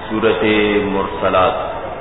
सूरत मुरसलात।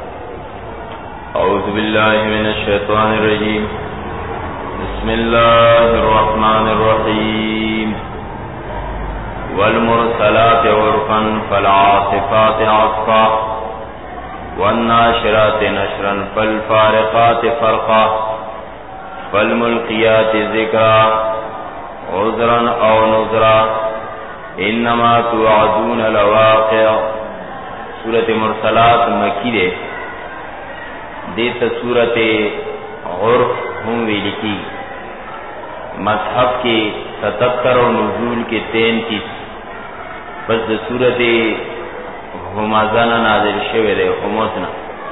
औज़ु बिल्लाहि मिनश शैतानिर रजीम। बिस्मिल्लाहिर रहमानिर रहीम। वल मुरसलाति उर्फन फल आसिफाति आसफा वन नाशिराति नशरन फल फारिकाति फरका फल मुल्कियाति ज़िक्रा उज़रन औ नुज़रा इन्नमा तुअदून लवाक़िअ। सूरत मुरसलात मक्की दे। देता सूरत उर्फ हम वेली की मसहफ के 77 और नुज़ूल के 33। बस द सूरत हुमज़ाना नाज़िल शवे दे हुमज़ना।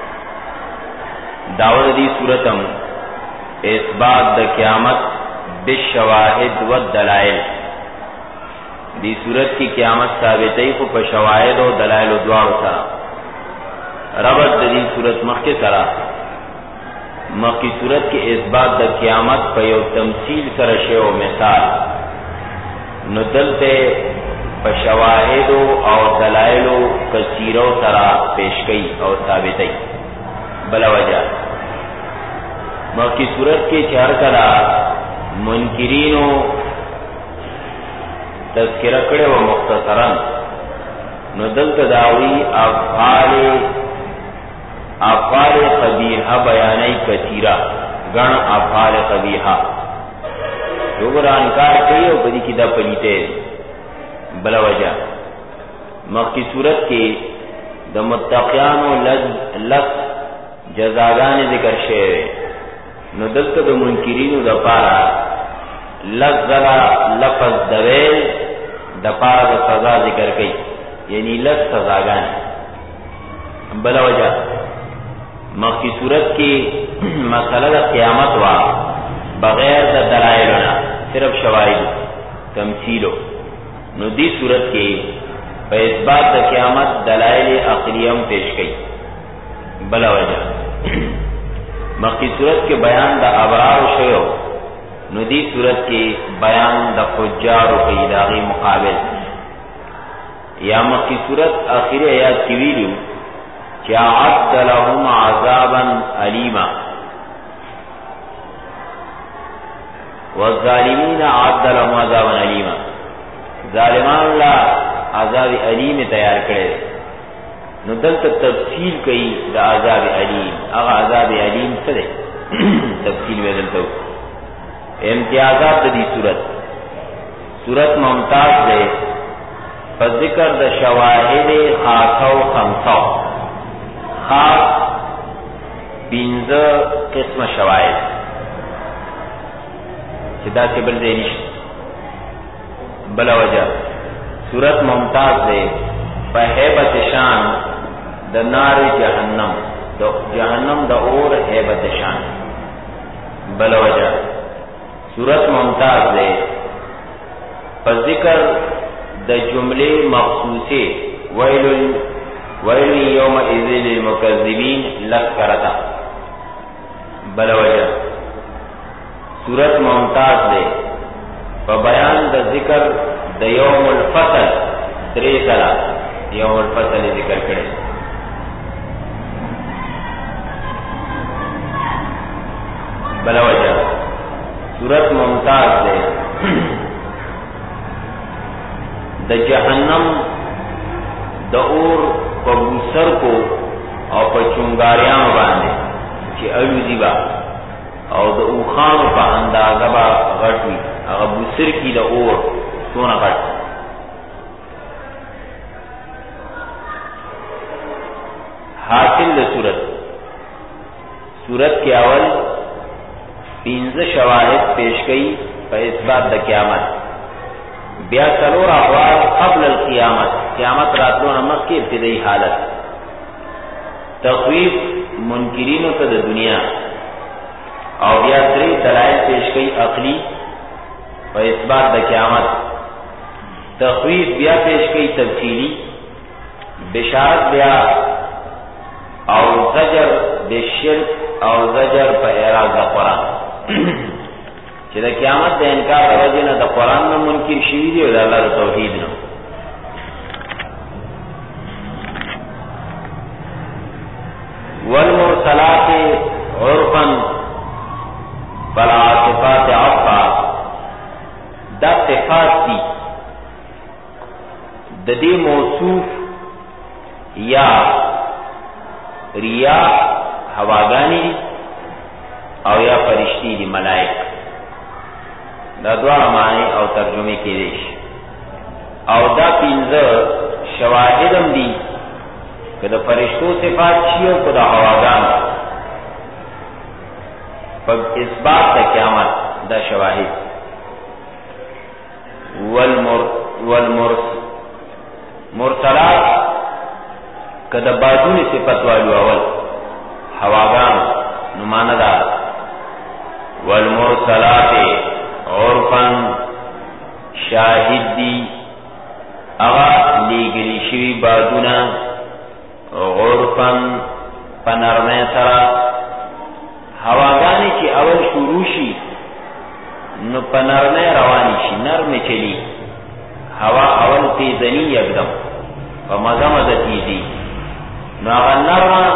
दावत दी सूरतम इस्बात द क़यामत बिशवाहिद व दलाइल। दी सूरत की क़यामत साबितई को पशवाहिद और दलाइल द्वार सरा। रबत दी सूरत मक्के सरा। मक्की सूरत के इस्बात द क़यामत पयो तमसील सरशे और मिसाल नुदलते पशवाहिदो और दलाइलो कसीरो सरा पेश कई और साबितई बला वजह। मक्की सूरत के चार कला मुनकिरीनो तज़किरा करे व मुख्तसरन नुदल तदावी अफ़ाल क़बीहा बयानई कसीरा गण अफ़ाल क़बीहा दोबारा इनकार कई और बदी की दा पलीते बला वजह। मक्की सूरत के द मुत्तक़ियानो लस जज़ागान ज़िक्र शेवे नुदल द मुनकिरीनो द पारा लज़्ज़ला लफ़ज़ दवेल द पारा द सज़ा ज़िक्र कई यानी लस सज़ागान बला वजह। मक्की सूरत की मसला द क़यामत वा बग़ैर द दलाइलना सिर्फ शवाहिद तमसीलो नुदी सूरत के इस्बात द क़यामत दलाइल अक़लियम पेश कई बला वजह। मक्की सूरत के बयान द अबरार शयो नुदी सूरत के बयान द फुज्जार व इलाही मुकाबिल। या मक्की सूरत आखिर आयात की वीडियो क्या अद्द लहुम अज़ाबन अलीमा वज़्ज़ालिमीन अद्द लहुम अज़ाबन अलीमा। ज़ालिमान ला अज़ाब अलीम तैयार करे नुदल तफसील कई द अज़ाब अलीम। अगा अज़ाब अलीम से तफसील वेदल तो इम्तियाज़ात दी सूरत मुमताज़ है पर ज़िक्र द शवाहिद खासा व खमसा खास 15 किस्म शवाहिद सिदा से बल देनिश बला वजह। सूरत मुमताज़ है पर हैबत शान द नार जहन्नम द और हैबत शान बला वजह। सूरत मुमताज़ है पर ज़िक्र द जुमले मखसूसे वैल यौमइज़िन लिलमुकज़्ज़िबीन लग करता बला वजह। सूरत मुमताज़ है पर बयान द ज़िक्र द यौमुल फ़सल 3 सला यौमुल फ़सल ज़िक्र करे बला वजह। सूरत मुमताज़ है द जहन्नम द और पबूसर को और पचुंगारियां बांधे कि अलूजीबा और द उखान का अंदाजा बा गटवी अगर बुसर की द और सोना गट। हासिल द सूरत के अवल 15 शवाहिद पेश कई पर इस्बात द क़यामत ब्या सलोर अहवाल क़ब्ल क़यामत क़यामत रातों नमक की इब्तिदाई हालत तख़वीफ मुनकिरीनों तद दुनिया और ब्या 3 दलाइल पेश कई अक़ली पर इस्बात द क़यामत तख़वीफ ब्या पेश कई तफसीली बिशारत ब्या और ज़जर बेशिर्क और ज़जर पर एराज़ द क़ुरान कि द क़यामत द इनकार वजह न द क़ुरान में मुनकिर शिवी दी और अल्लाह द तौहीद न والمرسلات عرفا فالعاصفات عصفا. دا صفات دی د دې موصوف یا ریا هواګانی او یا فرشتي دي ملائک. دا دوه معنی او ترجمه کېږي او دا پنځه شواهدم دي کله فرشتو صفات شي او کله هواګان په اثبات د قیامت دا شواهد. مرسلات کده بادون صفت والو اول هواګان نو معنا دا والمرسلات عرفا شاهد دی اغا لیگلی شوی بادونا عرفا پنرمه سرا. هواګانی چې اول شروع شي نو پنرمه روانی شي نرمه چلی. هوا اول تیزنی یکدم و مزه مزه تیزی نو اغا نرمه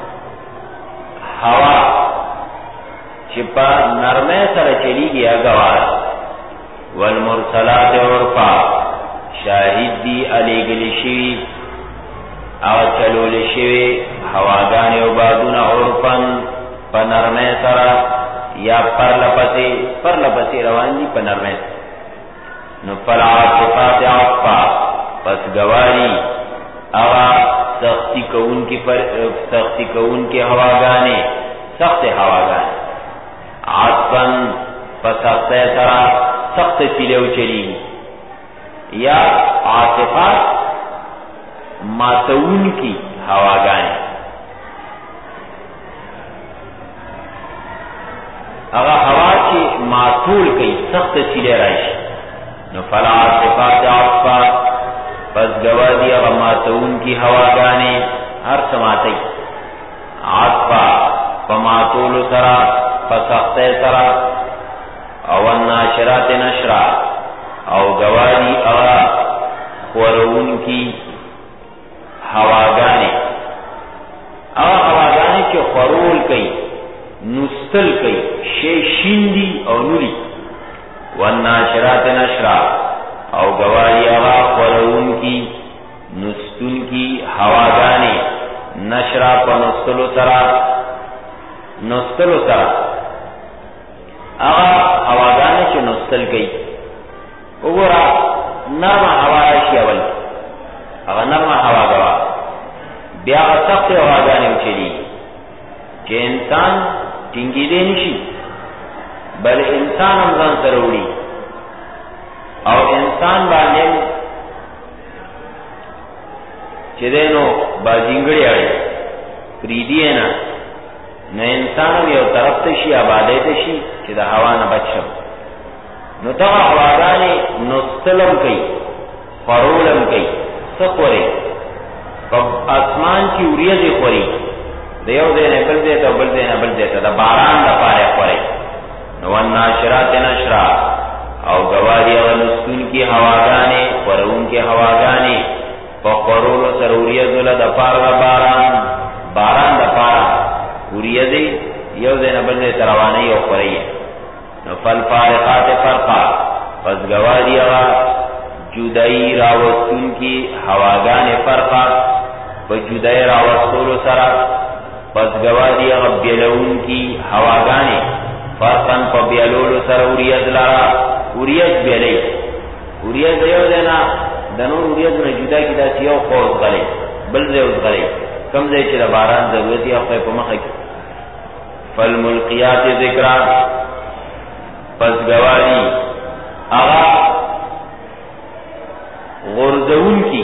هوا چې په نرمه سره چلیږي اګوار. والمرسلات عرفا شاهد دی علیگلی شوی او چلول شوی هواګان او بادونه عرفن په نرمه سره یا پرلپسې روان دي په نرمه. نو فالعاصفات عصفا پس گواری اغا سختی کون کی هواګانې سخت هواګانې عصفن پسخت سرا سخت سیلیو چلی یا عاصفات ماتون کی هواګانې. اغا هوا چې ماتول کئی سخت سیلی راشي نو فالعاصفات عصفا پس گوادی اغا ماتون کی هواګانې هر سماتی عصفا پماتول سرا پسخت سرا او الناشرات نشرا او گواری اغا خورون کی هواګانې اغا هواګانې چې خورول کئی نستل کئی شیندی او نولی. والناشرات نشرا او گواری اغا خورون کی نستن کی هواګانې نشرا پا نستلو سرا اغا هواګانې چې نستل کئی وګورا نرمه هوا راشي اول اغا نرمه هوا گوا بیا سخت هواګانې وچلی چې انسان ټینګی دی نشي بل انسان هم ځان سره وړي او انسان باندې چې دینو باجینګړی اړي پریدی نه انسان یو طرف ته شي آبادی ته شي چې د هوا نه بچو. نو دا هواګانې نستلم کوي خورولم کوي سخوري په اسمان کې وریځې خوري د یو ځای نه بل ځای ته بل ځای نه بل ځای ته د باران لپاره خوري. نو والناشرات نشرا او گواری او نستون کی هواګانې خورون کی هواګانې په خورولو سره وریځو له د پاره باران د پاره وریځې یو ځای نه بل ځای ته روانې او خوري. نو فالفارقات فرقا پس گواری اغا جدائی راوستون کی هواگان فرقا پا جدائی راوستولو سرا پس گواری اغا بیلون کی هواگان فرقا پا بیلولو سرا اوریز لارا اوریز بیلی اوریز دیو دینا دنور اوریز من جدا کی دا سیو خوز غلی بل زیوز غلی کم زی چی دا باران ضرورتی اخوی پا مخی فالملقیات ذکران پس گواری آغا غرزون کی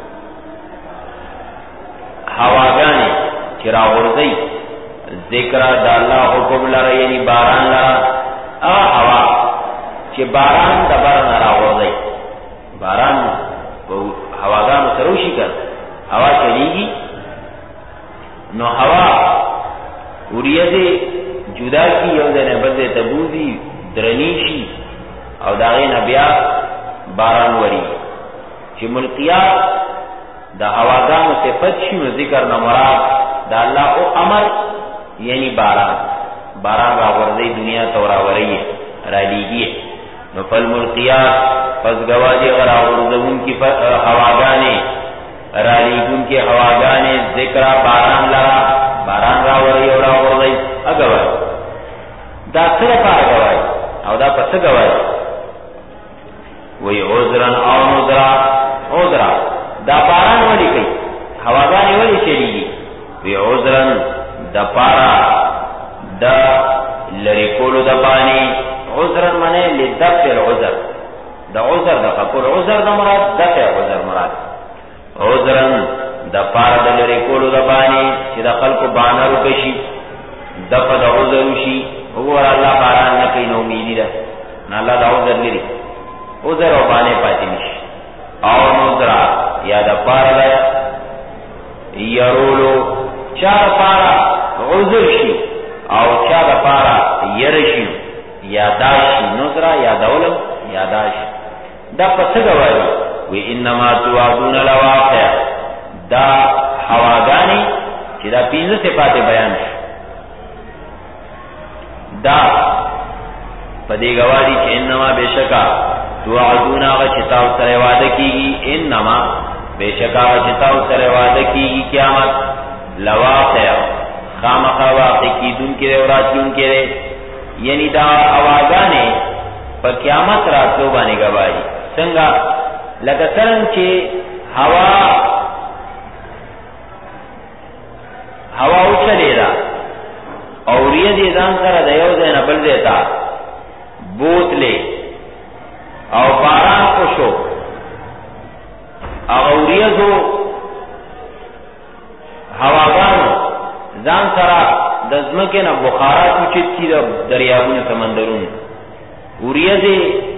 هواگانی چرا غرزی ذکر دا اللہ حکم لرا یعنی باران لرا آغا هوا چه باران دا برن را غرزی باران هواگانو سروشی کر هوا چلیگی نو هوا وریزی جدا کی یو دن بلد تبوزی درنیشی او داغین بیا باران وری چې ملقیات د هواګانو صفت شي نو ذکر نه مراد دا اللہ او امر یعنی باران را غرزی دنیا توراوری را لیگی نو فالملقیات پس گواجی غرا غرزون کی ہواگانے را لیگون کی ہواگانے ذکر باران را وری او را غرزی اگوائی دا سر پار گوائی او دا پس گوائی وی عذرن او عذرا دا باران ولی کئی ہواگانے ولی چلیگی وی عذرن دا پارا دا لرکولو دا بانی عذرن منے لدفع العذر دا عذر دا فکر عذر دا مراد دفع عذر مراد عذرن دا پارا دا لرکولو دا بانی چی دا خلقو بانا رو کشی دفع دا عذر شی وګور الله باران نه کوي نو امیدی ده نه الله دا عذر لري عذر او باندې پاتې نشي او نذر یا د پاره ده يرولو چا پاره عذر شي او چا د پاره يرشي یاداشي نذر یا دولم یاداشي دا پس غواړي وی انما توعدون لواقع دا هواګانی چې دا پینځه صفات بیان شي دا پدې گواہی چې انما بشکا توعدون هغه چې تاسو سره وعده کیږي انما بشکا هغه چې تاسو سره وعده کیږي قیامت لواقع خامخا واقع کیدون کې اوراتون کې یعنی دا اواغانه په قیامت راتلو باندې گواہی څنګه لکه څنګه چې هوا اوچلې ده او ریځ ځان سره د یو ځای نه بل ځای ته بوتلې او باران وشو او ریځو هواګانو ځان سره د ځمکې نه بخارات اوچت کی د دریابونو سمندرونو ریځې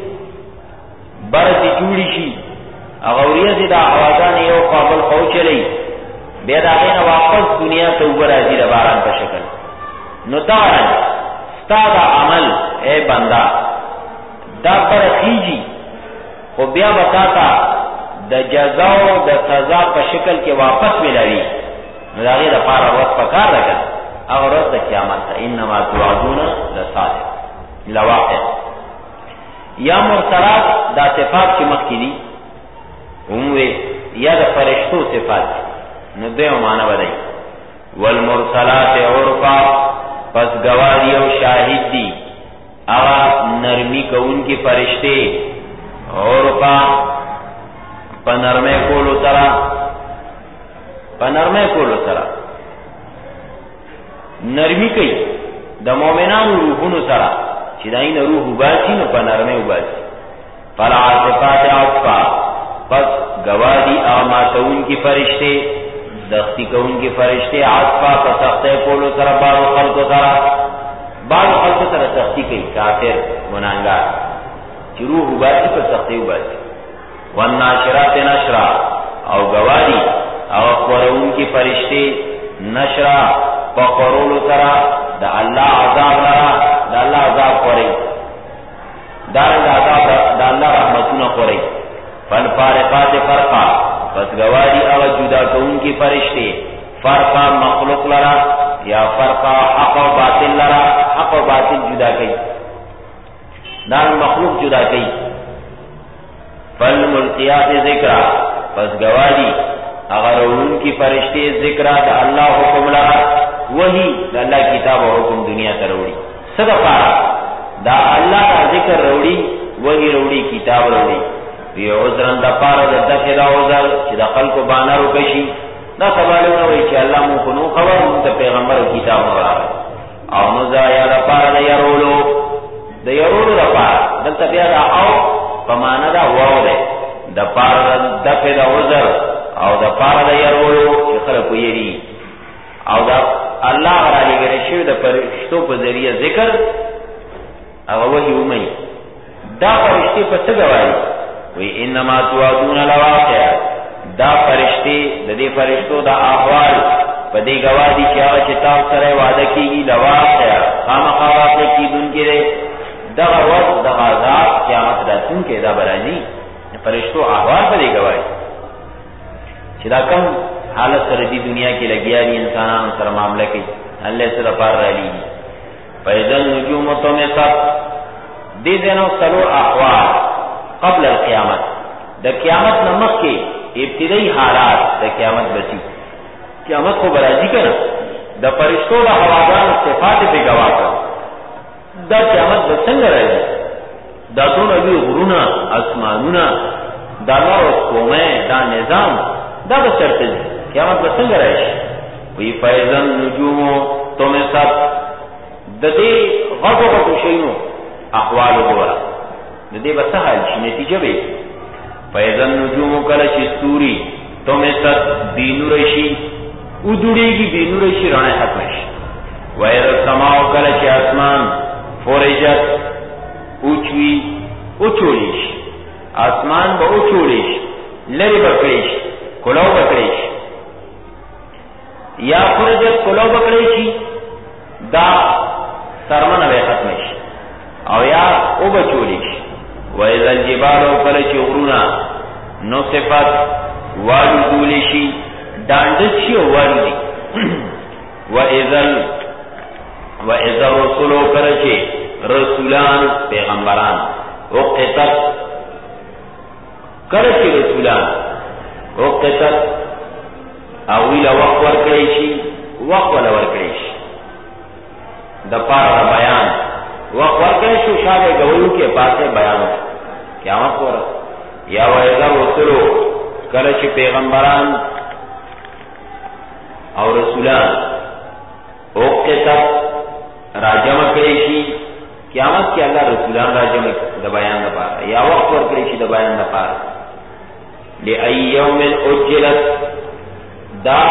برسې جوړی شي او ریځې د هواګانو یو قابل خوچلې بیا دا غینه واپس دنیا ته وګرځي د باران په شکل نو دارن ستاد عمل اے بندہ دا پر خیجی خو بیا بتاتا د جزا او د سزا په شکل کې واپس ملایي نو دا غیر لپاره وخت پکار راځي او ورځ د قیامت انما توعدون لصادق لواقع یا مرسلات دا صفات چې مخکې دي هموي یا د فرشتو صفات نو دیو معنا بدای والمرسلات عرفا پس گواہی او شاہد دی اغا نرمی کون کی فرشتے عرفا پنرمے کولو سرا نرمی کئی دا مومنان روحونو سرا چی داین روح باسی نو پنرمے باسی فالعاصفات عصفا پس گواہی اغماتون کی فرشتے دختی کون کی فرشتے عصفا پس سختے کولو سرا بارو خلقو سرا سختی کئی کافر منانگار چی روح باسی پس سختی باسی والناشرات نشرا او گواہی او قرون کی فرشتے نشرا پا قرولو سرا دا اللہ عذاب لرا دا اللہ عذاب قوری دارنگ عذاب دا اللہ رحمتون قوری فالفارقات فرقا پس گواہی او جدا کون کی فرشتے فرقا مخلوق لرا یا فرقا حق و باطل لرا حق و باطل جدا کئی دارنگ مخلوق جدا کئی فالملقیات ذکرہ پس گواہی اگر ان کی فرشتے ذکرہ دا اللہ حکم لرا وہی دا اللہ کتاب و حکم دنیا تا روڑی صدقہ دا اللہ کا ذکر روڑی وہی روڑی کتاب روڑی وی عذرن دا پارا دا دفع دا عذر چی دا خلق بانا رو کشی دا سبالو نوی چی اللہ مو خنو خبر مو تا پیغمبر و کتاب نورا او نوزا یا دا پارا دا یرولو دا پارا دلتا بیا دا او پمانا دا واو دے دا پارا دا دفع دا عذر او دا پارا دا یرولو چی خلقو یری او دا اللہ را لگره شو دا فرشتو پا ذریعہ ذکر او وحی امی دا فرشتی پا سگوائی وی انما توعدون لواقع دا فرشتی دا دی فرشتو دا احوال پا دی گوادی چی آغا چی تاو سر وعدہ کی لواقع خامخا واقع کی دن کے دے دا غوض دا غازات قیامت راتون کے دا برازی فرشتو احوال پا دی گوادی چی دا کم حالت سره دی دنیا کې لګیا دي انسانانو سره معاملې کوي الله سره پار رالی فاذا النجوم طمست دې دنو سلو احوال قبل القیامت د قیامت نمخ کې ابتدائی حالات د قیامت بچي قیامت کو برازي کړه د فرشتو د حواګانو صفات په گواه کړه دا قیامت به څنګه راځي دا ټول وی غرونه اسمانونه دا نور کومه دا نظام دا به چرته قیامت به څنګه راشي وی فایزن نجوم طمست د دې غوغو شینو احوال وګوره د دې به څه حال شي نتیجه به فایزن نجوم کله چې ستوري طمست دینور شي ودړيږي دینور شي رانه ختم شي وایز السماء کله چې اسمان فرجت اوچوي اوچولیش اسمان به اوچولیش لری بکلیش کلو بکلیش یا فرجت کلو بکلیشی دا سرمن به ختمش او یا او بچولیش و اذا الجبال کلچ غرونا نصفت والو دولیشی داندچی و والو دی و اذا رسولو کلچ رسولان پیغمبران وقتت کرچی رسولان وقتت اویل وقت ورکڑیشی وقت ولا ورکڑیشی دا پارا بیان وقت ورکڑیشو شاید گویو کے پاسے بیانو قیامت ورد یا ویزا رسولو کرچی پیغمبران او رسولان وقتت راجم کڑیشی قیامت کې الله رسولان راجم د بیان لپاره یا وخت ورکړي چې د بیان لپاره لای یوم اجلت دا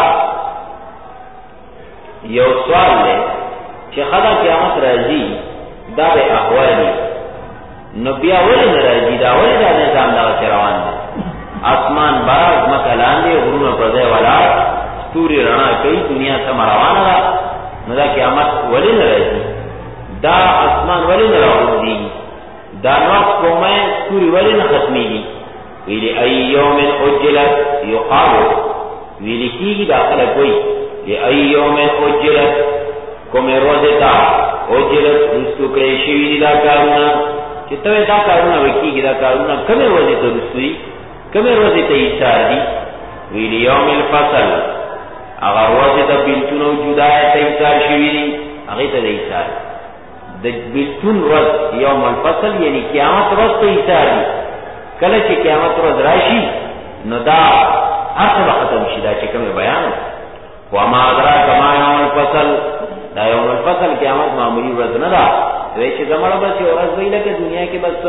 یو سوال دی چې خدا قیامت راځي دا به احوالي نو بیا ولې راځي دا ولې دا نظام دا روان دی اسمان باز مکلان دی غرونه په ځای ولا ستوري رڼا کوي دنیا ته روانه ده نو دا قیامت ولې راځي دا اسمان ولی نراؤدی دا نوخ کومه سوری ولی نختمی دی ویلی ای یوم اجلت یقالو ویلی کی گی داخل کوئی لی ای یوم اجلت کومه روزتا اجلت رستو کریشوی دی دا کارونا چه توی دا کارونا وکی گی دا کارونا کمی روزتا رستوی کمی روزتا ایسار دی ویلی یوم الفصل اگر روزتا بلتونو جدایتا ایسار شوی دی اغیتا دا ایسار د بیلتون روز یوم الفصل یعنی قیامت روز ته ایثار دي کله چې قیامت روز راشي نو دا هر څه ختم شي دا چې کوم بیان و ما ادراک ما یوم الفصل دا یوم الفصل قیامت معمولی ورځ نه ده دوی چې زموږ بس یو ورځ ویل کې دنیا کې بس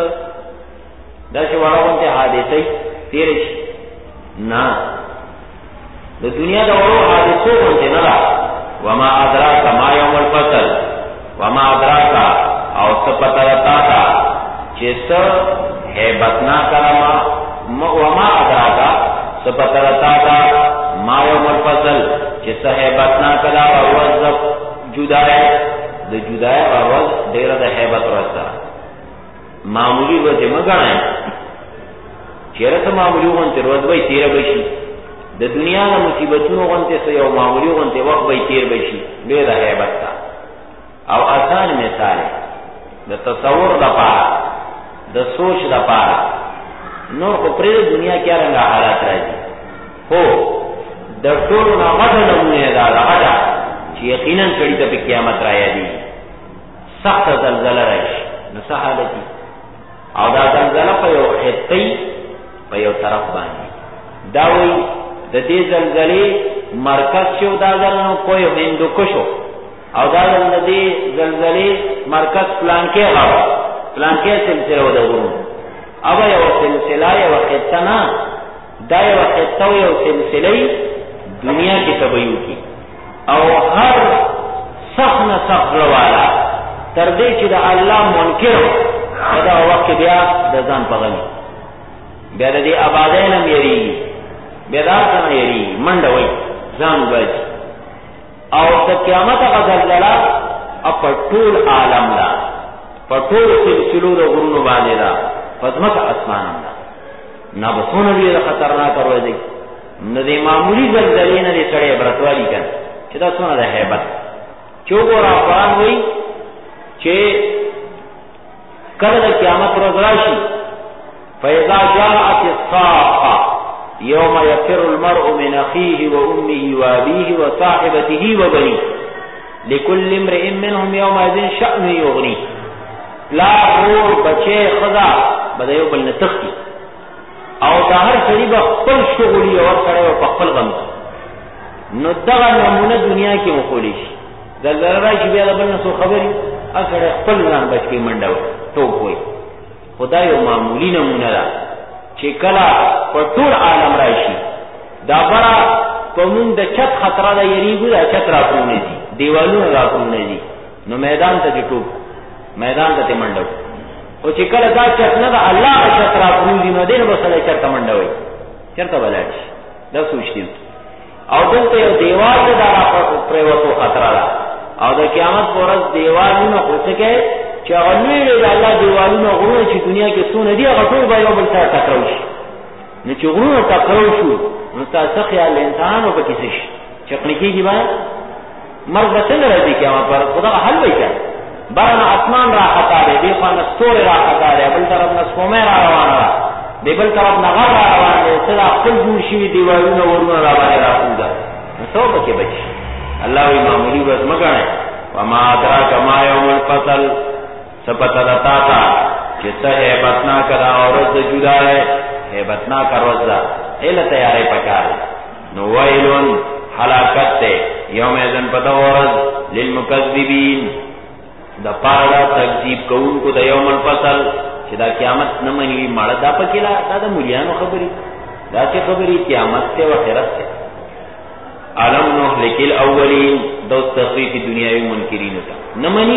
دا چې وراونته حادثه تیر شي نه د دنیا د ورو حادثو باندې نه ده و ما ادراک ما یوم الفصل وما ادراکا او سپتا تا چیسا حیبتنا کرما وما ادراکا سپتا تا ما یوم الفصل چیسا حیبتنا کرا وروز جدائے دا جدائے وروز دیر دا حیبت رسا معمولی وزی مگانے چیرت معمولی غنطی روز بای تیر بشی دا دنیا دا مصیبتونو غنطی سیو معمولی غنطی وقت بای تیر بشی دیر دا حیبت تا او آسان مثال د تصور د پاره د سوچ د پاره نور کو پر دنیا کې رنګ حالات راځي هو د ټول نامه نمونه دا راځي چې یقینا کړي د قیامت راځي سخت زلزلہ راشي نو څه حالت او دا زلزلہ په یو حتی په یو طرف باندې دا وی د دې زلزلې مرکز شو دا ځنو کوی هندو کوشو او دا دې زلزلې مرکز پلان کې غوا پلان کې سلسله ودغورو او یو سلسله یو خطنا دا یو خطو یو سلسله دنیا کې تبیو کی او هر صحنه صحره والا تر دې چې د الله منکر دا وخت بیا د ځان پغلی بیا د دې آبادین مېری بیا دا څنګه یری منډوي ځان بچ او د قیامت غزلزلہ په ټول عالم لا په ټول سلسلو د غرونو باندې لا پدمت اسمان لا نه بسونه دی خطرناک ورځي نو دې معمولی زلزلې نه دې سړی عبرتوالی کړي چې دا څونه ده هیبت. چوغورا قرآن وایي چې کله د قیامت ورځ راشي فإذا جاءت الصاخة يوم يفر المرء من أخيه وأمه وأبيه وصاحبته وبنيه لكل امرئ منهم يومئذ شأن يغنيه. لا غور بچه خدا بدایو بل نتختی او دا هر سړي به خپل شغلي او سره په خپل غم. نو دغه نمونه دنیا کې مخولي شي زلزلہ راشي بیا د بل نه څه خبري اکړه خپل ځان بچ کې منډه ټوک وي. خدای یو معمولی نمونه ده چې کله په ټول عالم راشي دا بڑا په مونږ د چت خطر ده یریږي دا چت راکونه دي دیوالونه راکونه دي نو میدان ته ټوک میدان ته منډه او چې کله دا چت نه ده الله چت راکونه دي نو دین به سره چت منډه وي چرته بلای شي دا سوچتي او دلته یو دیوال ده دا پروتو خطر ده او د قیامت پر ورځ دیوالونه خوڅکه چې غلوی له الله دیوالونه غوړي چې دنیا کې څونه دي هغه ټول به یو بل سره ټکراو شي. نو چې غوړو ټکراو شو نو تاسو خیال انسان او په کیسه شي چقنی کېږي باندې مرګ به څنګه راځي قیامت پر خدای حل وکړي. بارنا اسمان را خطا دی دی خو نه ستور را خطا دی بل طرف نه سپومه را روانه ده دی بل طرف نه غر را روان دی صدا خپل جوړ شي دیوالونه ورونه را باندې راځي نو څو بچي بچي الله وی معمولی بس مګنه وما ادراک ما یوم الفصل سپتا دتا تا چې څه هیبتنا کرا اورز جدا ہے هیبتنا کروزا اله تیارې پکار نو ویلون هلاکت ته یوم اذن پتا اورز للمکذبین د پاره تکذیب کوونکو د یوم الفصل چې دا قیامت نه مني مړه دا پکېلا دا د مليانو خبري دا چې خبري قیامت ته او آخرت ته. علم نهلك الاولین دو تخفیف دنیاوی منکرین تا نمانی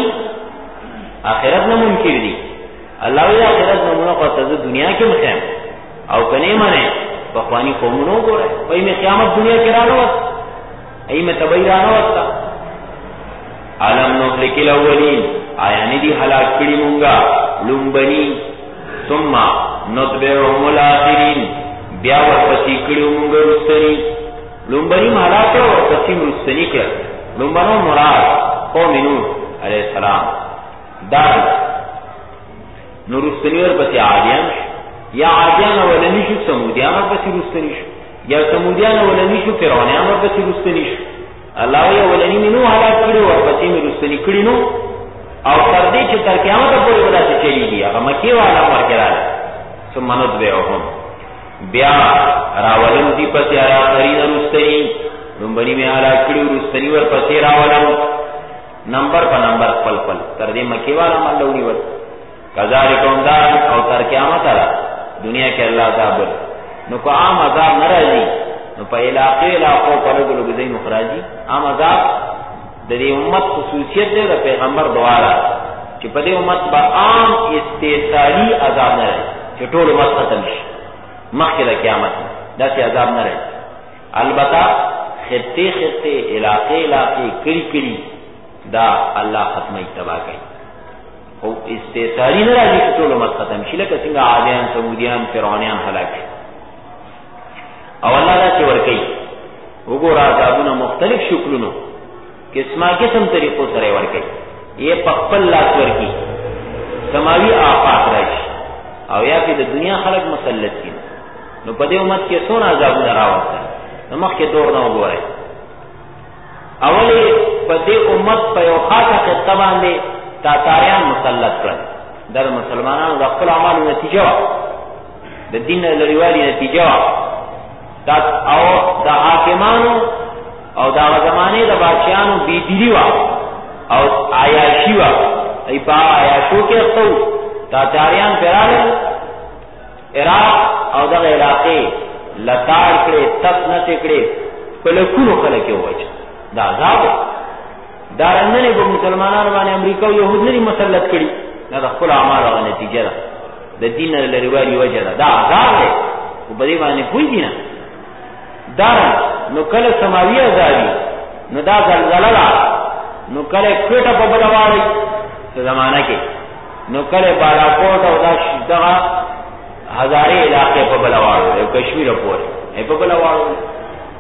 آخرت نه منکر دي الله وی آخرت نمونه خاطر دنیا کې مخیم او کنه منه په خواني قومونو ګوره په می قیامت دنیا کې رانه وست ایمه تبی رانه وست. علم نهلك الاولین آیا ندی هلاک کړي مونږه لومبني ثم نتبعهم الاخرین بیا ورپسې کړي مونږه رستنی لومبنی مهلاک او تقسیم رستنی کړ. لومبنو مراد قوم نوح علیہ السلام دار نو رستنی ورپسې عادیان یا عادیان ولنی شو سمودیان ورپسې رستنی شو یا سمودیان ولنی شو فرعونیان ورپسې رستنی شو. الله یې ولنی منو هلاک کړي ورپسې رستنی کړي نو او تر دې چې تر قیامت پورې ولته چلیږي هغه مکی والا ورکړل ثم نتبعهم بیا راولم دی پسی آخرین رستنی لنبنی میں حالا کڑی رستنی ور پسی راولم نمبر پا نمبر پل پل تردی مکی والا ملونی ور کذالک امدان او تر قیامت علا دنیا کے اللہ عذاب نو کو عام عذاب نرازی نو پا علاقو پلگلو گزین مخراجی عام عذاب دا دی امت خصوصیت دے دا پیغمبر دوارا چی پا دی امت با عام استیصالی عذاب نرازی چی طول امت ختم شی مخکې د قیامت دا چې عذاب نه راځي. البته خطه خطه علاقه کړي دا الله ختمه تبا کوي او استثاری نه راځي چې ټول امت ختم شي لکه څنګه عادیان سمودیان فرعونیان هلاک شي. او الله دا چې ورکي وګوره عذابونه مختلف شکلونو قسم طریقو سره ورکي یې په خپل لاس ورکي سماوي آفات راشي او یا په دنیا خلق مسلط دي نو په دې امت کې څونه عذابونه راوځي نو مخکې دور نه وګورئ. اولی په دې امت په یو خاصه خطه باندې تاتاریان مسلط کړل دا مسلمانانو د خپل اعمالو نتیجه وا د دین لريوالي نتیجه وا دا او د حاکمانو او دا زمانه د بادشاہانو بيدلی وا او عیاشی وا ای په عیاشو کې خو تاتاریان پراله عراق او دغه علاقې لتاړ کړي تس نه کړي په لکونو خلک وځي دا عذاب دا رنګونه په مسلمانانو باندې امریکا او يهود نه مسلط کړي دا خپل اعمالو نتیجه ده د دین لريوالي وجه ده دا عذاب دی او په دې باندې کوئی دینه دا نو کله سماوي عذابي نو دا زلزلہ نو کله کوټه په بلواړي په زمانہ کې نو کله بالا کوټ او دا شدغه هزارې علاقې په بلواړو کشمیر پورې په بلواړو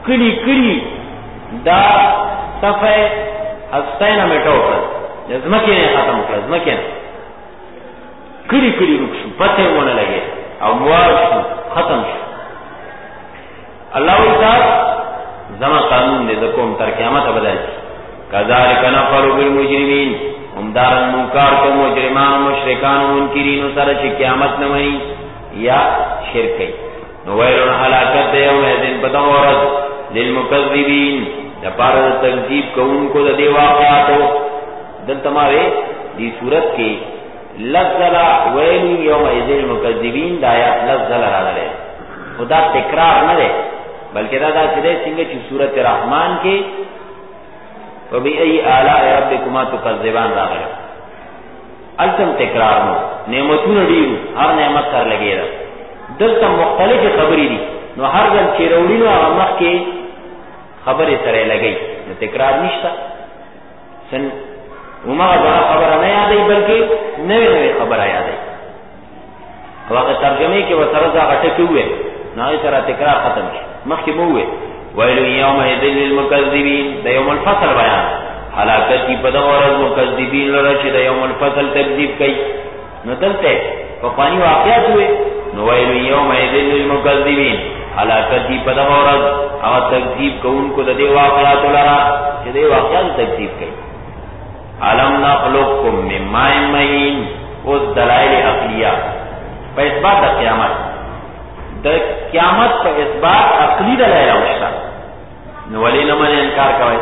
کلی کلی دا صفحه هستینا میټاو کړ ځمکې نه ختم کړ ځمکې نه کلی کلی رک شو پته ونه لګي او موار شو ختم شو الله تعالی زما قانون دې د کوم تر قیامت بدل کذالک نفر بالمجرمین هم دارن منکار کو مجرمان مشرکان منکرین سره چې قیامت نه وي یا شرک نو ویلون هلاکت دی او دین په دغه ورځ للمکذبین د پاره تکذیب کوونکو د دی واقعاتو دلته ماره دی صورت کې لذلا ویل یوم ذل مکذبین د آیات لذلا راغله خدا تکرار نه دی بلکې دا څنګه چې سورۃ الرحمن کې فبأي آلاء ربكما تكذبان راغله التم تکرار نو نعمتونه ډیر هر نعمت سره لګیږي دلته مختلفه خبرې دي نو هر ځل چې وروړي نو هغه مخ کې خبرې سره لګي نو تکرار نشته سن ومغه خبره نه یادې بلکې نوې خبره یادې هغه ترجمه کې وسره دا غټه کوي نه سره تکرار ختم شي مخکې مو وې ویل یوم یذل المکذبین د یوم الفصل بیان هلاکت په دغه ورځ مکذبین لره چې د یوم الفصل تکذیب کوي نو دلته په پانی واقعات وې نو ویل یوم یذل المکذبین هلاکت په دغه ورځ هغه تکذیب کوونکو د دې واقعات لره چې دې واقعات تکذیب کوي علم نخلقکم من ماء مهین اوس دلائل عقلیه په اثبات د قیامت د قیامت په اثبات عقلی دلایل اوشتا نو ولی نه من انکار کوي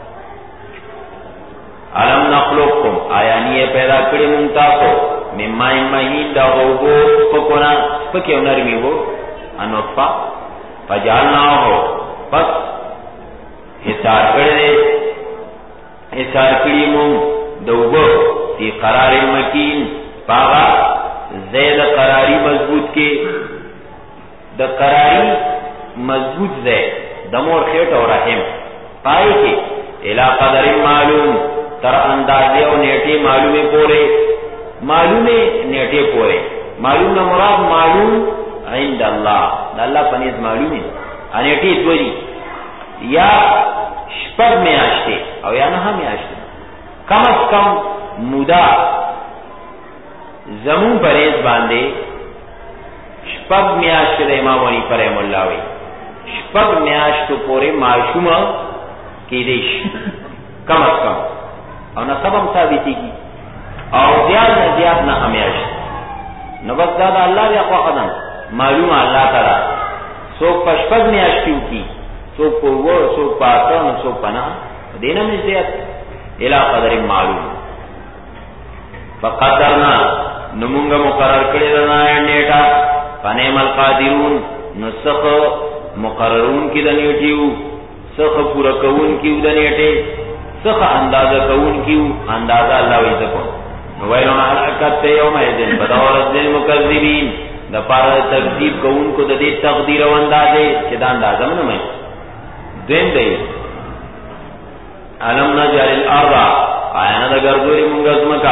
علم نخلقکم آیانی پیدا کړی مونږ تاسو مما مهین دا وګو پکونا پکې ونرمي وو انوفا فجعلناه پس حصار کړی مونږ دوغو په قرار مکین پاغا زید قراری مضبوط کې د قراری مضبوط ده د مور خېټ او رحم پای کې الی قدر معلوم تر اندازې او نیټه معلومه پوره معلومه مراد معلوم عند الله د الله پنځ معلومه انېټه دوی یا شپږ میاشتې او یا نه میاشتې کم از کم مودا زمون پرېز باندې شپږ میاشتې د امام ونی پر مولا وي شپږ میاشتو پورې معشومه کې دي کم از کم او نسبم ثابتي کی او زیاد نه همیاش نو بس دا الله یا خو قدم معلومه الله تعالی سو پشپږ میاشتو کی سو په ور سو پاتو نو سو پنا دینه مې زیات الی قدر معلوم فقدرنا نمونږ مقرر کړی دا نیټه فنعم القادرون نسخ مقررون کی د نیټیو سخ پورا کون کیو د نیټه سخ اندازه کون کیو اندازه الله وې تکو ویلو ما حقیقت یوم یذن بدورت للمکذبین د پاره تکذیب کون کو د دې تقدیر او اندازه چې دا اندازه نه مې دین دی علم نجعل الارض آیانا دا گردوری منگا زمکا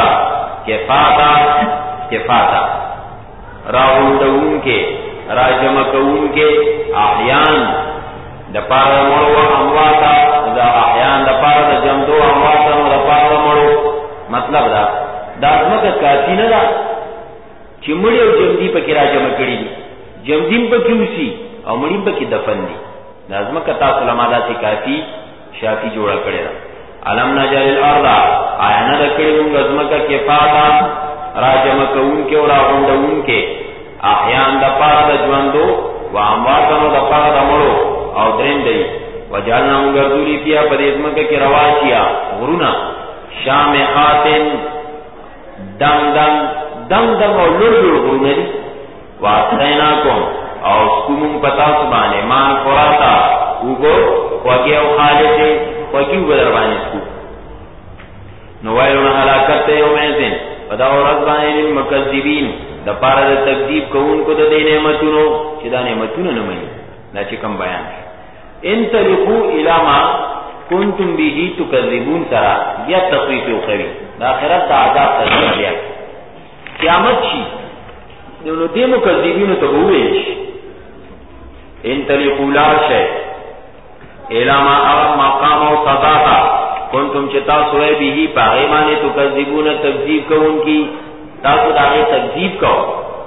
کفاتا راغوندون کے راجمکون کے احیان دا پارا مرو امواتا دا احیان دا پارا دا جمدو امواتا دا پارا مرو مطلب دا زمکا کافی ندا چی مڑی او جمدی پا کی راجمکڑی دی جمدیم پا کیوسی او مڑیم پا کی دفن دی دا زمکا تاسو لمادا سی کافی شافی جوڑا کړی دا علم نجل الارض آیانا دا کړی مونږ ازمکا کفاتا راجم کون کې او راغونډون کې احیان د پاره د ژوندو و امواتونو د پاره د مړو او درین دی وجعلنا مونږ ذولی فیا په دې ازمکا کې رواشیا غرونا شامخاتن دم او لړ غرونا دي واسینا کوم او کوم پتا سبحانه مان قراتا وګو وګي او خالصه وګي ودربانې کو نو وایو هلاکت یوم یذین پدا ورځ باندې مکذبین د پاره د تکذیب کوونکو د دې نعمتونو چې دا نعمتونه نه مانی دا چې کوم بیان ان تلقوا الی ما کنتم به تکذبون سرا یا تخفیف او خوی د آخرت د عذاب تجربه قیامت شي نو دې مکذبین ته وایي ان تلقوا لا شی الاما اغا مقام و صداقا کنتم چه تاسو ہے بیہی پاغیمانی تکذبون تکذیب کو ان کی تاسو داغی تکذیب کو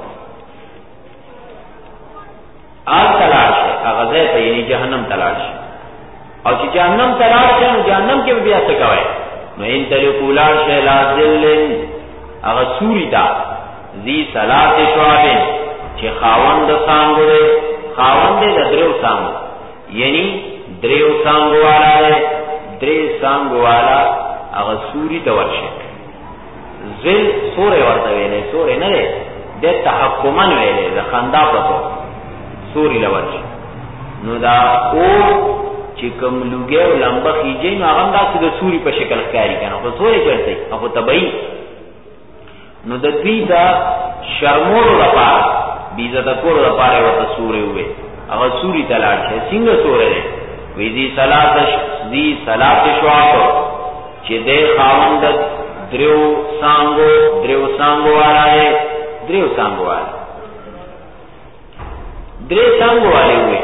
آل تلاش ہے اغزے تا یعنی جہنم تلاش ہے اور چی جہنم تلاش ہے جہنم کے بھی ایسا کوئے نو انتلقو لاش ہے لا ذلن اغا سوری تا زی صلات شعبین چی خاوند سانگو دے خاوند دے دریو سانگو یعنی دریو سانگو والا دے دریو سانگو والا اغا سوری تا ورشے ذل سورے ورطا ویلے سورے ندے دے تحکمن ویلے دا خندا پتو سوری لورشے نو دا اور چکم لوگے و لمبا خیجے نو اغم دا سو دا سوری پا شکل کاری کنا خو سوری چرتے اخو تبئی نو دا دوی دا شرمولو دا پارا بیزا دا کولو دا پارا و تا سوری ہوئے اغا سوری تلاش ہے سنگ سوری دے وی دی صلات شعاکو چی دے خاوند دریو سانگو والا ہے دریو سانگو والا درے سانگو والے ہوئے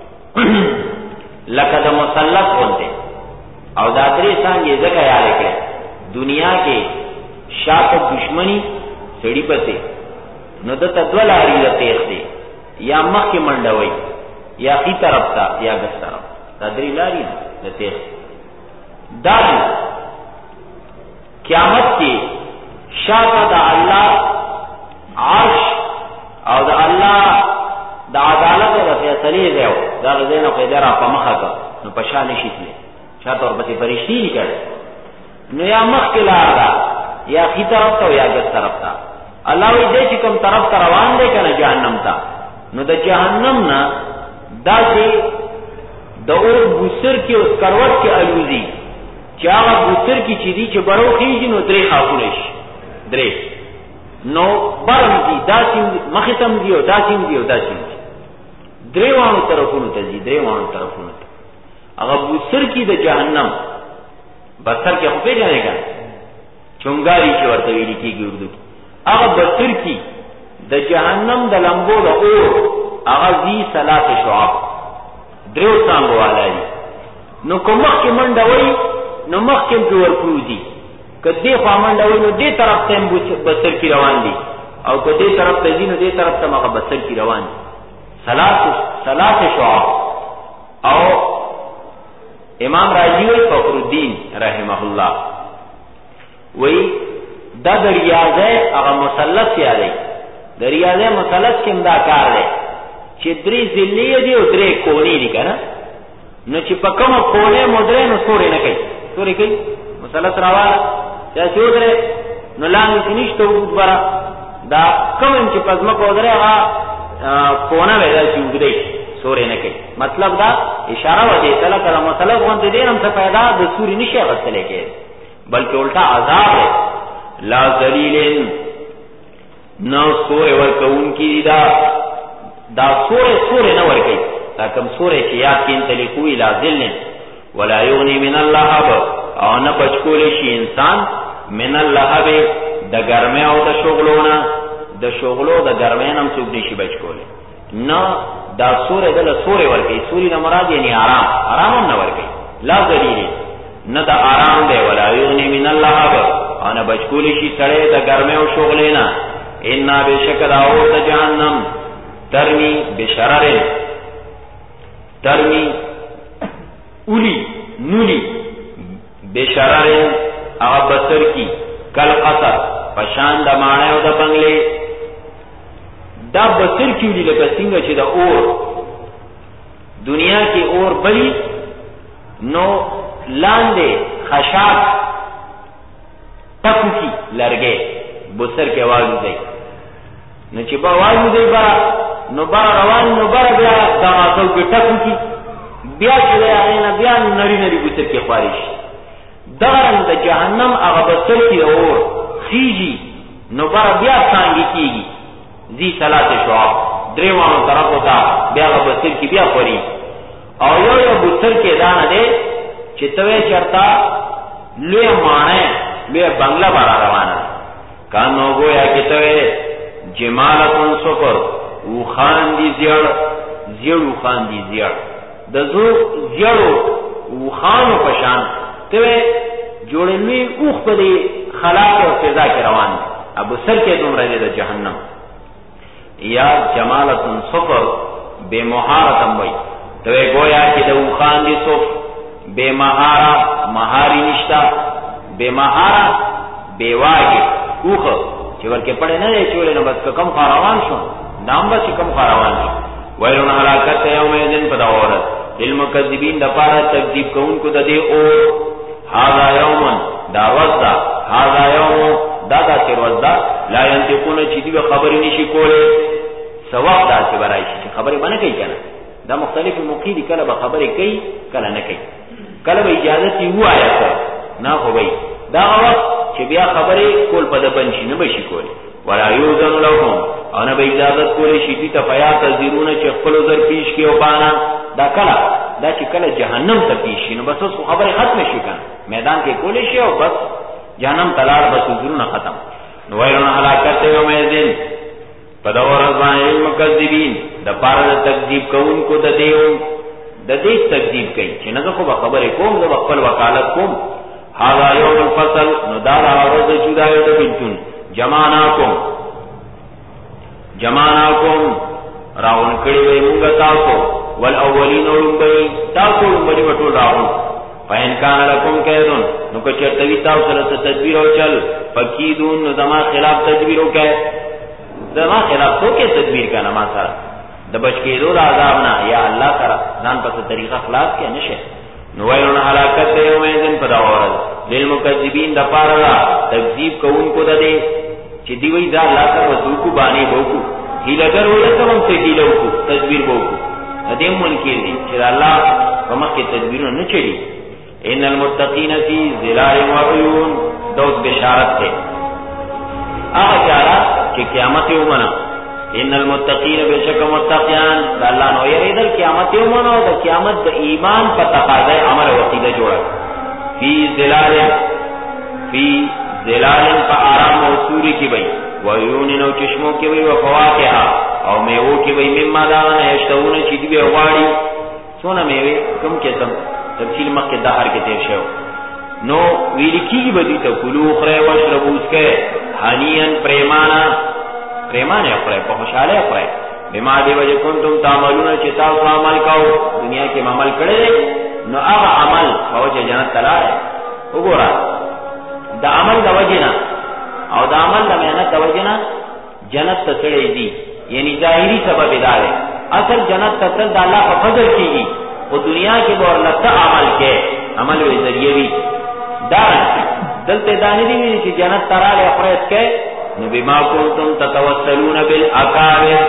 لکہ دا مسلط ہوتے او دا درے سانگے زکا یالے کے دنیا کے شاکت دشمنی سڑی پسے نو دا تدول آری دا تیخ دے یا مخ کے منڈوئی یا خی طرف تا یا گس طرف دا دری لاری دا تیخ داری قیامت کے شاکت دا اللہ عرش او دا اللہ دا عدالت دا فیصلی دیو دا غزین او قیدر اپا مخا کا نو پشا نشیت لے شاہ طور پسی فرشتی نہیں کرے نو یا مخ کے لار دا یا خی طرف تا یا گس طرف تا اللہ وی دے چکم طرف تا روان دے کنا جہنم تا نو دا جہنم نا دا سے دا اور بوسر کی اس کروٹ کے الوزی چاہا بوسر کی چیزی چھ برو خیجی نو درے خاکونش درے نو برم دی دا سیم دی مختم دیو دا سیم دیو دا سیم دی درے وانو طرفونو تا زی درے وانو طرفونو تا اگر بوسر کی دا جہنم بسر کے خوبے جانے گا چنگاری چھ ورطویلی کی گی اردو کی اگر بسر کی دا جہنم دا لمبو دا اور اگر زی صلات شعب دریو سانگو والا دی نو کو مخ کی منڈوئی نو مخ کم کی ورپرو دی که دی خواہ منڈوئی نو دی طرف تیم بسر کی روان دی او که دی طرف تزی نو دی طرف تیم اگر بسر کی روان دی صلات شعب او امام راجی وی فخر الدین رحمہ اللہ وی دا ریاضے اگر مسلط یا دی دا ریاضے مسلط کم دا کار دی چی دری زلی دی او دری کونی دی کنا نو چی پا کم کونے مدرے نو سوری نکی سوری کئی مسلط روالا چاہتی او درے نو لانگی کنیشتو بود برا دا کم ان چی پزمک او درے اگا کونا ویدہ چی اگدئی سوری نکی مطلب دا اشارہ و دیتا لکا دا مسلط غند دین ہم سے پیدا دا سوری نشی غسلے کے بلکہ الٹا عذاب ہے لا ذلیلن نو سوری ورکون کی دا سورے نہ ورکی تاکم سورے چی یاد کی انتلیقوی لا ذلن ولا یغنی من اللہب او نہ بچکولی انسان من اللہب دا گرمے او دا شغلونا دا شغلو دا گرمے نم سوک نیشی بچکولی نا دا سورے دل سورے ورکی سوری نا مراد یعنی آرام ہم نہ ورکی لا ذلیل نہ دا آرام دے ولا یغنی من اللہب او نہ بچکولی سڑے دا گرمے او شغلینا انا بے شکر آور دا جہنم ترمی بشرر ترمی اولی نولی بشرر اغا بسر کی کل قصر پشان دا مانے و دا بنگلے دا بسر کی اولی لکا سنگا چی دا اور دنیا کی اور بلی نو لاندے خشاک تکو کی لرگے بسر کے والو دے نو چی با والو دے برا نو برا روان نو برا بیا دماغو کی ٹکو کی بیا چلے آئینا بیا نری نری بسر کی خوارش دارن دا جہنم اغا بسر کی اور خیجی نو برا بیا سانگی کی گی زی صلات شعب دریوانو طرف ہوتا بیا اغا بسر کی بیا خوری او یو بسر کے دانا دے چتوے چرتا لوی مانے لوی بنگلہ بارا روانا کانو گویا کتوے جمالتن سفر او خان دی زیڑ او خان دی زیڑ د زو زیړو وخانو پشان ته جوړلوي اوخ په دې خلاق او فضا کې روان دي ابو سر کې دومره دي د جهنم. یا جمالت صفر بے مہارتم وی تو گویا کہ دو خان دی صف بے مہارا مہاری نشتا بے مہارا بے واگی اوخ چور کے پڑے نہ چولے نہ بس کم خاروان شو نام بس کم خاروان شو ویلون حلاکت یوم دن پدا عورت المکذبین دا پارا تکذیب کون کو دا دے اور هذا یوم دا وزدا هذا یوم دادا چر وزدا لا ينتقون چی دی خبری نشی کولے سواب دا چی برائی شی خبری بنا کئی کنا دا مختلف موقع دی کلا با خبری کئی کلا نکی کلا با اجازتی ہوا آیا کر نا خو بئی دا وقت چی بیا خبری کول پا دا بنشی نبشی کولے ولا یوزن لهم او نبا اجازت کولے شی دی تفیات زیرون چی خپلو در پیش کی او بانا دا کلا دا چی کلا جہنم تا پیش شی نو بس اس کو خبری ختم شی کنا میدان کے کولے شی او بس جہنم تلار بس زیرون ختم نویلون حلاکت یومیدن پدور ازوان المکذبین دا پارا دا تکذیب کون کو دا دیون دا دیس تکذیب کئی چی نزخو با خبر کوم دا بقبل وکالت کوم حالا یوم الفصل نو دادا عرض جدائی دا بنتون جماناکم راون کڑی وی منگا تاکو والاولین اولنبئی تاکو اولنبئی بطول راون فین کان لکم قیدون نو کچرتوی تاو سرس تدبیر او چل فکیدون نو زمان خلاف تدبیر او کہے زمان خلاف تو کے تدبیر کا نما سارا دبچ کے دو عذابنا یا اللہ سارا دان پس طریقہ خلاف کیا نشے نویلون حلاکت دے یومیدن پدا ورد للمکذبین دا پارا تکذیب کو ان کو دا دے چی دیوئی دا اللہ سر وزوکو بانے بوکو ہیلگر ہو یا سب ہم سے ہیلو کو تدبیر بوکو ندیم منکر دی چی دا اللہ فمق کے تدبیروں نچڑی ان المتقین فی ظلال و عیون دوست بشارت تے آغا چارا کہ قیامت یومنا ان المتقین بشک متقیان دا اللہ نو یریدل قیامت یومنا دا قیامت دا ایمان پا تقاضی عمل وقیدہ جوڑا فی ظلال پا آرام و سوری کی بئی و عیون و چشموں کی بئی و فواقعہ او میوو کی بئی مما داغنا یشتون چیدی بئی غواری سونا میوے کم قسم تفصیل مخ کے دہر کے تیر شو نو ویلی کی بدی تا کلو خرے وشربو اس کے حنیاً پریمانے اخرے پا خوشحالے اخرے بما دی وجہ کنتم تعملون چتاو سو عمل کاؤ دنیا کے عمل کڑے دے نو آغا عمل فوجہ جنت تلا ہے اگورا دا عمل دا وجنا او دا عمل دا محنت دا وجنا جنت تسڑے دی یعنی ظاہری سبب دارے اصل جنت تسل دا اللہ کا فضل کی گی وہ دنیا کے بور لگتا عمل کے عمل وی ذریعے بھی دارن دلتے دانی دی بھی چی جنت ترال اخریت کے نو بما کنتم تتوسلون بالاکابر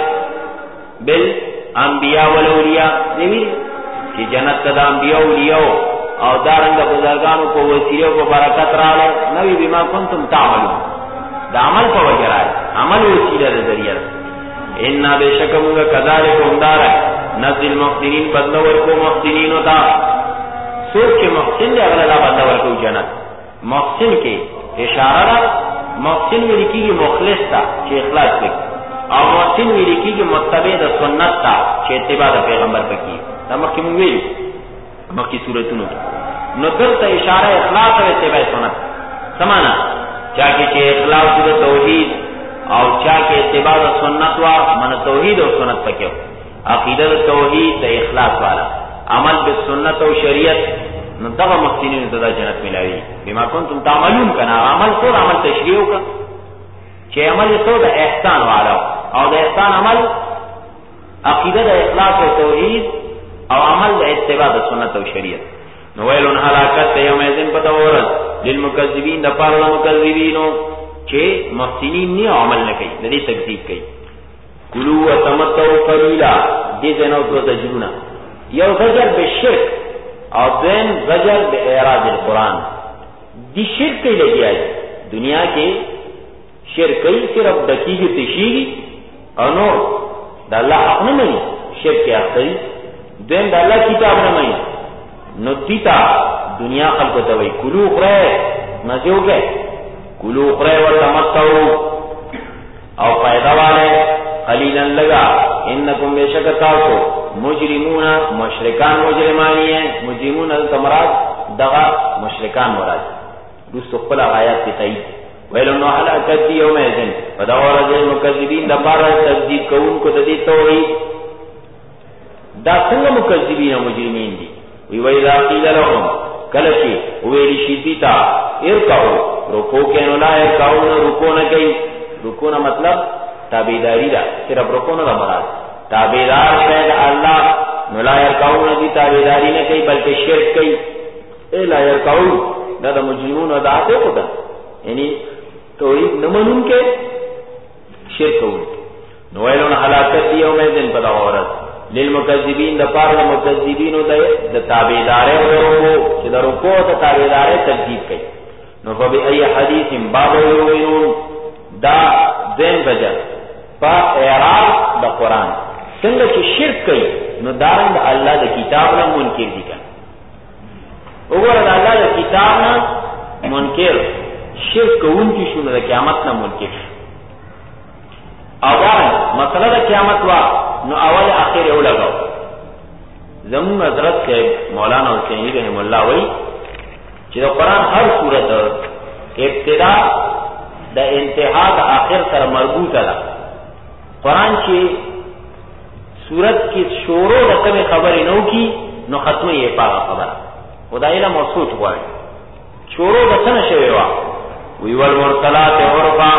بالانبیاء والاولیاء دیوی چی جنت تدا انبیاء اولیاء او دارنگ بزرگانو کو وسیلے کو برکت رالے نوی بما کنتم تعملون دا عمل کو وجہ رائے عمل وسیلہ دا ذریعہ انہا بے شکمونگا کذالکم دارک نزل محسنین بدلور کو محسنین ہوتا سوچ کے محسن دے اغلالہ بدلور کو جنت محسن کے اشارہ محسن میں لکھی گی مخلص تا چھ اخلاص پہ اور محسن میں لکھی گی متبع دا سنت تا چھ اتباع دا پیغمبر پہ کی تا مخی منگویل مخی صورتونو نو دلتا اشارہ اخلاص و اتباع سنت سمانا چاکہ چھ اخلاص دا توحید اور چاکہ اتباع دا سنت وا من توحید و سنت پہ کیوں عقیدہ توحید دا اخلاص والا عمل بالسنت و شریعت نتغا محسنین دا جنت ملاوی بما کنتم تعملون کنا عمل سو دا عمل تشریعو کا چه عمل سو دا احسان والا او دا احسان عمل عقیدہ دا اخلاص و توحید او عمل دا اتباع دا سنت و شریعت نویلون حلاکت دا یوم ایزن پتا ورد للمکذبین دا پارلا مکذبینو چه محسنین نی عمل نکی دا دی تکذیب کئی کلو و تمتو قلیلا دی زنو دو تجرونا یو زجر بشرک اور دوین زجر باعراض القرآن دی شرک کئی لگی آئی دنیا کے شرک کئی صرف دقیقی تشیری اور نور دا اللہ حق نمانی شرک کے اختری دوین دا اللہ کتاب نمانی نو دیتا دنیا خلق دوئی کلو خرے مزیو گئے کلو خرے و تمتو او فائدہ والے قلیلا لگا انکم بیشک تاسو مجرمون مشرکان مجرمانی ہیں. مجرمون از تمراد دغا مشرکان مراد دوستو خپل آیات کی تایید. ویلو نو حلاکت دی یوم ایزن فدغور از مکذبین دبارا تکذیب کون کو ددی توحید دا څنګه مکذبین مجرمین دی. وی اذا قیل لهم کلشی ویلی شیدیتا ارکعو رکو کینو لا ارکعو رکو نہ گئی. رکو نہ مطلب تابیداری دا صرف رکو نہ مراد تابیدار شاید اللہ نو لا ارکعو دی تابیداری نہ کئی بلکہ شرک کئی. اے لا ارکعو دا مجرمون ادعاتے کو دا یعنی توحید نمنون کے شرک کون. نو ویلون حلاکت دی یوم ایزن پدا غورت للمکذبین دا پار دا مکذبین دا تابیدارے و دا رکو چی دا رکو دا تابیدارے تکذیب کئی. نو فبی ای حدیث باب یومنون دا دین بجر پا اعراض دا قرآن سنگا چی شرک کئی نو دارن دا اللہ دا کتاب نا منکر دی کن. اگر دا اللہ دا کتاب نا منکر شرک کون کی شو دا قیامت نا منکر شو. اول مسئلہ دا قیامت وا نو اول آخر او لگاو. زمون حضرت کے مولانا حسینی رحم اللہ وی چی دا قرآن ہر صورت ابتدا دا انتہا دا آخر سر مربوط دا. قرآن چی صورت کی شورو دا کمی خبری نو کی نو ختم یہ پاگا خبر و دا علم و سوچ گوار شورو دا سن شویوا وی والمرسلات عرفا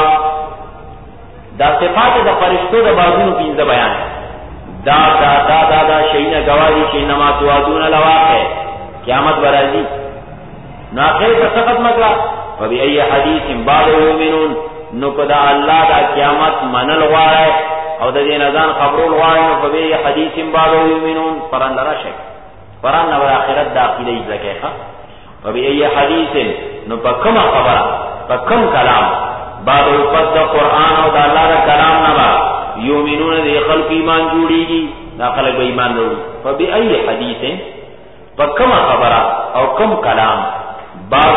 دا صفات دا فرشتو دا بازونو پینزا بیان دا دا دا دا دا شئینا گواری شئینا ما توادون لواقع قیامت برازی ناخر پر سخت مکلا فبی ای حدیث بعد یومنون نو کدا اللہ دا قیامت منل غوار او دا دین ازان خبرول غوار نو فبی ای حدیث بعد یومنون فران لرا شک فران نور آخرت دا عقیدہ ازلکے خوا فبی ای حدیث نو پا کم خبر پا کم کلام بعد اوپس دا قرآن او دا اللہ دا کلام نبا یومنون دا خلق ایمان جوڑی گی دا خلق با ایمان روڑی فبی ای حدیث پا کم خبر او کم کلام بعد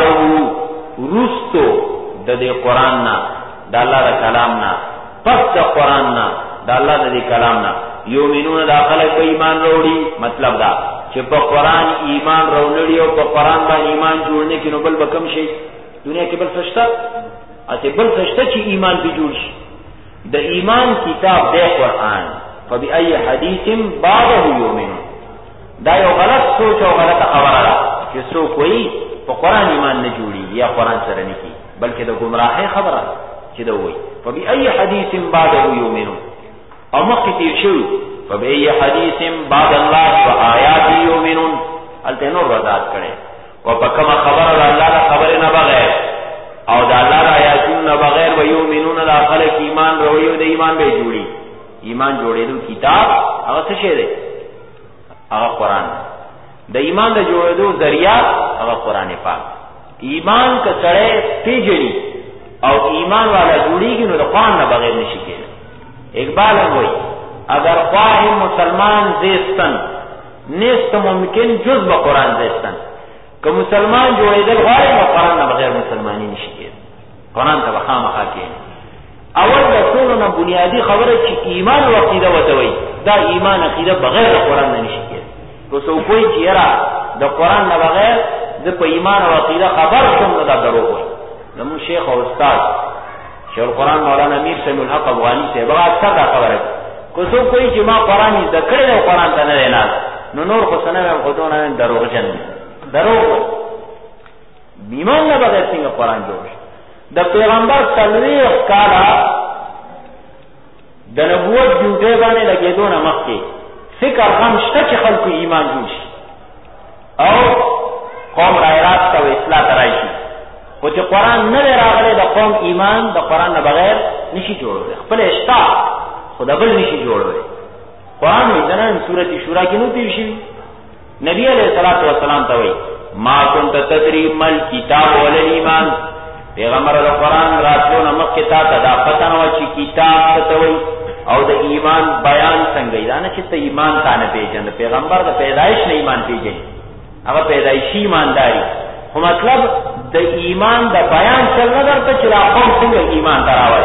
روستو دا دی قرآن نا دا اللہ دا کلام نا پس دا قرآن نا دا اللہ دا دی کلام نا یومنون دا خلق با ایمان روڑی. مطلب دا چه پا قرآن ایمان رونڑی او پا قرآن با ایمان جوڑنے کی نو بل بکم شئی دنیا کی بل سشتا اتے بل سشتا چی ایمان بھی جوڑ شئی. دا ایمان کتاب دے قرآن فبی ای حدیث بعده یومنون دا یو غلط سوچ او غلط خبر را کہ سو کوئی پا قرآن ایمان نہ جوڑی یا قرآن سر نکی بلکہ دا گمراہ خبر را چی دا ہوئی فبی ای حدیث بعده یومنون. او مخی تیر شو فبی ای حدیث بعد اللہ و آیات یومنون علتے نور وضاحت کرے و پا کما خبر دا اللہ دا خبر نہ بغیر او دا اللہ دا آیاتون نہ بغیر و یومنون دا خلق ایمان روڑی و دا ایمان بے جوڑی. ایمان جوڑے دو کتاب اگر سشے دے اگر قرآن دا ایمان دا جوڑے دو ذریعہ اگر قرآن پاک. ایمان کا سڑے پیجڑی او ایمان والا جوڑی گی نو دا قرآن نہ بغیر نشکے. اقبال ہے وہی اگر خواہ مسلمان زیستن نیست ممکن جز با قرآن زیستن کہ مسلمان جوڑے دل غارے با قرآن نہ بغیر مسلمانی نشکے. قرآن تا بخام خاکے اول رسولنا بنیادی خبر ہے چی ایمان و عقیدہ وتوئی دا ایمان عقیدہ بغیر دا قرآن نہ نشکے. تو سو کوئی چیرا دا قرآن نہ بغیر دا پا ایمان و عقیدہ خبر سن دا دروغ ہوئی. نمون شیخ و استاد شیخ القرآن مولانا امیر سیم الحق افغانی سے بغا اکثر دا خبر ہے کسو کوئی چی ما قرآن ذکر دا قرآن تا ندینا نو نور خسنم ام خودونا من دروغ جن دروغ ایمان نہ بغیر سنگا قرآن جوش. دا پیغمبر تلویخ کالا دا نبوت جوٹے بانے لگے دونا مخی فکر خمشتا چی خلق ایمان جوش او قوم رائے راستہ و اصلاح ترائشی و چی قرآن ندے راغلے دا قوم ایمان دا قرآن نہ بغیر نشی جوڑو دے خپل اشتا خدا بل نشی جوڑو دے. قرآن وی دنان سورت شورا کی نو تیوشی نبی علیہ السلام تاوی ما کنت تدری مل کتاب والل ایمان پیغمبر دا قرآن راتلو نمک کتا تا دا پتنوا چی کتاب تتوی او دا ایمان بیان سنگئی دانا چی تا ایمان تانا پیجن دا پیغمبر دا پیدایش نا ایمان پیجن اگا پیدایشی ایمان داری خو مطلب دا ایمان دا بیان چل ندر تا چلا قوم سنگ ایمان تراوائی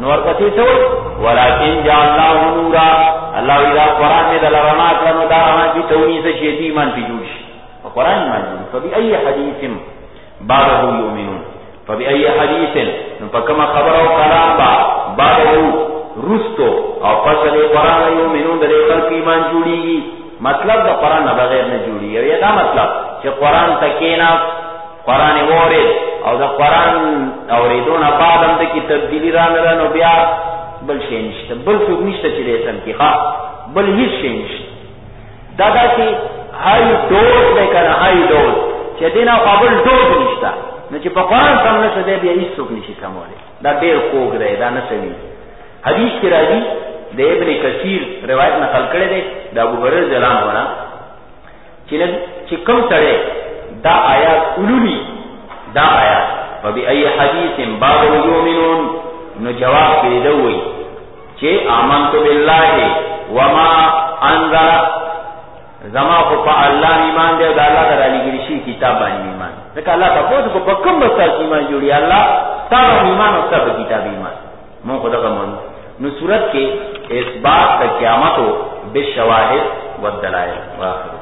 نور پسې سوي ولکن جعلناه نورا الله اذا قران دې لرنا کړنو دا رڼا چې تونی څه شي دې ایمان په جوړ شي قران ایمان جوړ فبأي حديث بعده يؤمنون فبأي حديث فكما خبر او کلام بعده رستو او فصل قران يؤمنون دې خلق ایمان جوړيږي مطلب د قران نه بغیر نه جوړي یا دا مطلب چې قران تکینا قران وره او د قران اوریدون بعد هم د کی تبدیلی را نه نو بیا بل شي نشته بل څه نشته چې رسم کی ښا بل هیڅ شي نشته دا چې هاي دوز به کنه هاي دوز چې دینا قابل دوز نشته نو چې په قران سم نه څه دی بیا هیڅ څوک نشي کوموله دا ډیر کوګ دی دا نه سوي حدیث کې راځي د ابن کثیر روایت نقل کړی دی د ابو هريره رضی الله عنه چې کوم سره دا آیات اولونی دا آیات فبأي حديث بعد يؤمنون نو جواب کې دی وی چې آمنت بالله وما انزل زما خو په الله ایمان دی او د الله تعالی ګری شي کتاب باندې ایمان ځکه الله تاسو په کوم مسله ایمان جوړي الله تاسو ایمان او تاسو کتاب ایمان مو خدای کوم نو صورت کې اثبات د قیامت او بالشواهد والدلائل واخر